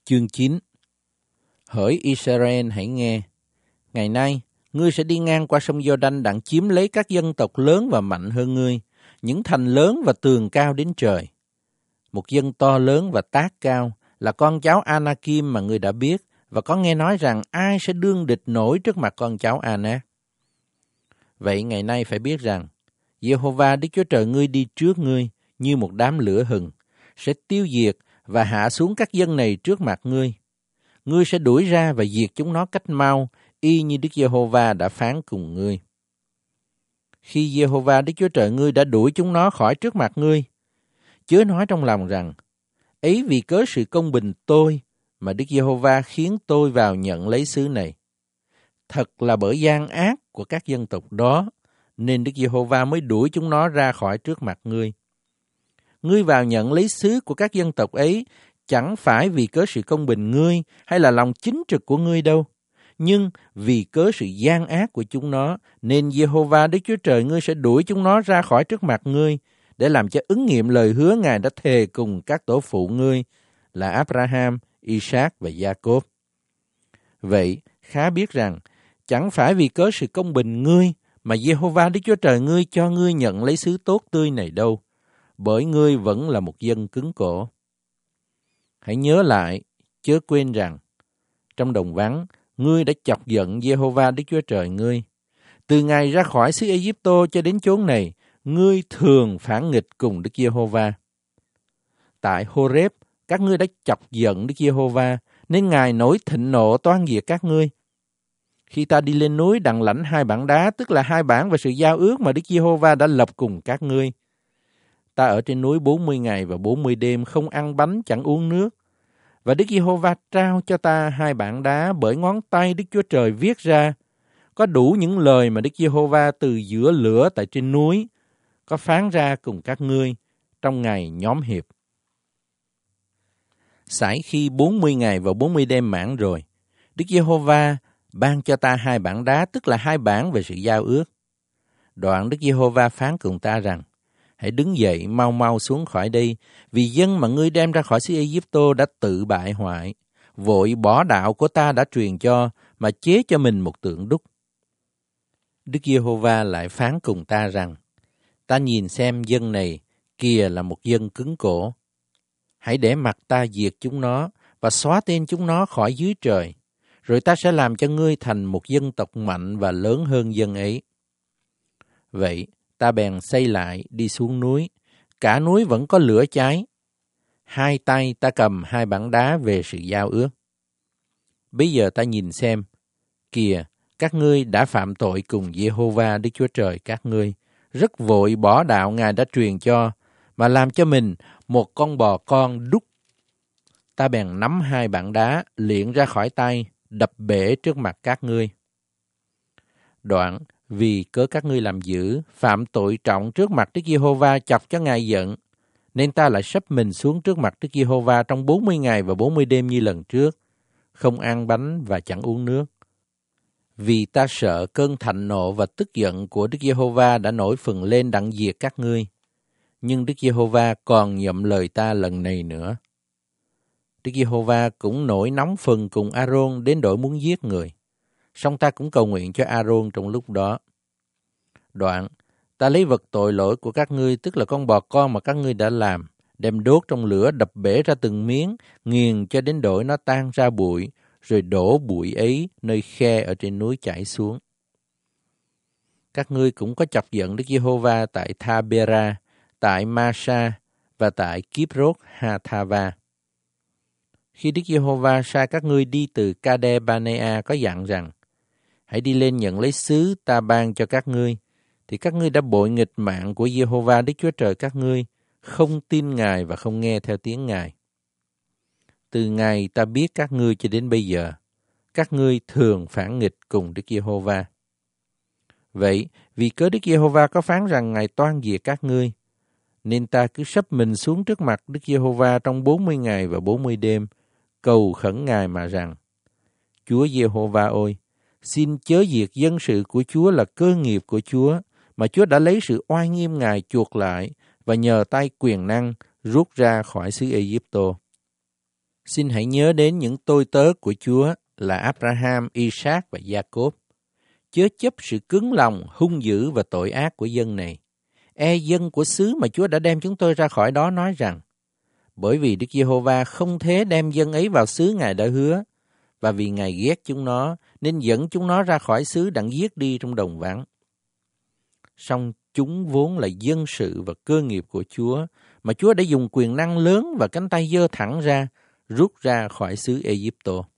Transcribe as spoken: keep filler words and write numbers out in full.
Chương chín. Hỡi Israel, hãy nghe. Ngày nay, ngươi sẽ đi ngang qua sông Giô-đanh đặng chiếm lấy các dân tộc lớn và mạnh hơn ngươi, những thành lớn và tường cao đến trời. Một dân to lớn và tác cao là con cháu Anakim mà ngươi đã biết, và có nghe nói rằng ai sẽ đương địch nổi trước mặt con cháu Anak. Vậy ngày nay phải biết rằng, Giê-hô-va Đức Chúa Trời ngươi đi trước ngươi như một đám lửa hừng, sẽ tiêu diệt và hạ xuống các dân này trước mặt ngươi. Ngươi sẽ đuổi ra và diệt chúng nó cách mau, y như Đức Giê-hô-va đã phán cùng ngươi. Khi Giê-hô-va Đức Chúa Trời ngươi đã đuổi chúng nó khỏi trước mặt ngươi, chớ nói trong lòng rằng, ấy vì cớ sự công bình tôi mà Đức Giê-hô-va khiến tôi vào nhận lấy xứ này. Thật là bởi gian ác của các dân tộc đó, nên Đức Giê-hô-va mới đuổi chúng nó ra khỏi trước mặt ngươi. Ngươi vào nhận lấy xứ của các dân tộc ấy, chẳng phải vì cớ sự công bình ngươi hay là lòng chính trực của ngươi đâu, nhưng vì cớ sự gian ác của chúng nó, nên Giê-hô-va Đức Chúa Trời ngươi sẽ đuổi chúng nó ra khỏi trước mặt ngươi, để làm cho ứng nghiệm lời hứa Ngài đã thề cùng các tổ phụ ngươi là Abraham, Isaac và Gia-cốp. Vậy, khá biết rằng, chẳng phải vì cớ sự công bình ngươi mà Giê-hô-va Đức Chúa Trời ngươi cho ngươi nhận lấy xứ tốt tươi này đâu, bởi ngươi vẫn là một dân cứng cổ. Hãy nhớ lại, chớ quên rằng, trong đồng vắng, ngươi đã chọc giận Giê-hô-va Đức Chúa Trời ngươi. Từ ngày ra khỏi xứ Ê-díp-tô cho đến chốn này, ngươi thường phản nghịch cùng Đức Giê-hô-va. Tại Hô-rép, các ngươi đã chọc giận Đức Giê-hô-va, nên Ngài nổi thịnh nộ toan diệt các ngươi. Khi ta đi lên núi đặng lãnh hai bản đá, tức là hai bản về sự giao ước mà Đức Giê-hô-va đã lập cùng các ngươi. Ta ở trên núi bốn mươi ngày và bốn mươi đêm, không ăn bánh, chẳng uống nước. Và Đức Giê-hô-va trao cho ta hai bản đá bởi ngón tay Đức Chúa Trời viết ra. Có đủ những lời mà Đức Giê-hô-va từ giữa lửa tại trên núi có phán ra cùng các ngươi trong ngày nhóm hiệp. Sải khi bốn mươi ngày và bốn mươi đêm mãn rồi, Đức Giê-hô-va ban cho ta hai bản đá, tức là hai bản về sự giao ước. Đoạn Đức Giê-hô-va phán cùng ta rằng, hãy đứng dậy mau mau xuống khỏi đây, vì dân mà ngươi đem ra khỏi xứ Ê-díp-tô đã tự bại hoại, vội bỏ đạo của ta đã truyền cho, mà chế cho mình một tượng đúc. Đức Giê-hô-va lại phán cùng ta rằng, ta nhìn xem dân này, kìa là một dân cứng cổ. Hãy để mặc ta diệt chúng nó, và xóa tên chúng nó khỏi dưới trời, rồi ta sẽ làm cho ngươi thành một dân tộc mạnh và lớn hơn dân ấy. Vậy, ta bèn xây lại đi xuống núi, cả núi vẫn có lửa cháy. Hai tay ta cầm hai bản đá về sự giao ước. Bây giờ ta nhìn xem, kìa, các ngươi đã phạm tội cùng Giê-hô-va Đức Chúa Trời các ngươi, rất vội bỏ đạo Ngài đã truyền cho, mà làm cho mình một con bò con đúc. Ta bèn nắm hai bản đá, liệng ra khỏi tay, đập bể trước mặt các ngươi. Đoạn, vì cớ các ngươi làm dữ, phạm tội trọng trước mặt Đức Giê-hô-va chọc cho Ngài giận, nên ta lại sắp mình xuống trước mặt Đức Giê-hô-va trong bốn mươi ngày và bốn mươi đêm như lần trước, không ăn bánh và chẳng uống nước. Vì ta sợ cơn thạnh nộ và tức giận của Đức Giê-hô-va đã nổi phừng lên đặng diệt các ngươi, nhưng Đức Giê-hô-va còn nhậm lời ta lần này nữa. Đức Giê-hô-va cũng nổi nóng phừng cùng A-rôn đến độ muốn giết người. Song ta cũng cầu nguyện cho A-rôn trong lúc đó. Đoạn, ta lấy vật tội lỗi của các ngươi, tức là con bò con mà các ngươi đã làm, đem đốt trong lửa, đập bể ra từng miếng, nghiền cho đến độ nó tan ra bụi, rồi đổ bụi ấy nơi khe ở trên núi chảy xuống. Các ngươi cũng có chọc giận Đức Giê-hô-va tại Tha-bê-ra, tại Ma-sa và tại Kibrốt-ha-tha-va. Khi Đức Giê-hô-va sai các ngươi đi từ Ca-đê-ba-nê-a có dặn rằng, hãy đi lên nhận lấy xứ ta ban cho các ngươi, thì các ngươi đã bội nghịch mạng của Giê-hô-va Đức Chúa Trời các ngươi, không tin Ngài và không nghe theo tiếng Ngài. Từ ngày ta biết các ngươi cho đến bây giờ, các ngươi thường phản nghịch cùng Đức Giê-hô-va. Vậy, vì cớ Đức Giê-hô-va có phán rằng Ngài toan diệt các ngươi, nên ta cứ sắp mình xuống trước mặt Đức Giê-hô-va trong bốn mươi ngày và bốn mươi đêm, cầu khẩn Ngài mà rằng, Chúa Giê-hô-va ơi, xin chớ diệt dân sự của Chúa là cơ nghiệp của Chúa, mà Chúa đã lấy sự oai nghiêm Ngài chuộc lại và nhờ tay quyền năng rút ra khỏi xứ Ê-díp-tô. Xin hãy nhớ đến những tôi tớ của Chúa là Abraham, Isaac và Jacob. Chớ chấp sự cứng lòng, hung dữ và tội ác của dân này. E dân của xứ mà Chúa đã đem chúng tôi ra khỏi đó nói rằng, bởi vì Đức Giê-hô-va không thế đem dân ấy vào xứ Ngài đã hứa, và vì Ngài ghét chúng nó, nên dẫn chúng nó ra khỏi xứ đặng giết đi trong đồng vắng. Song chúng vốn là dân sự và cơ nghiệp của Chúa, mà Chúa đã dùng quyền năng lớn và cánh tay giơ thẳng ra, rút ra khỏi xứ Ê-díp-tô.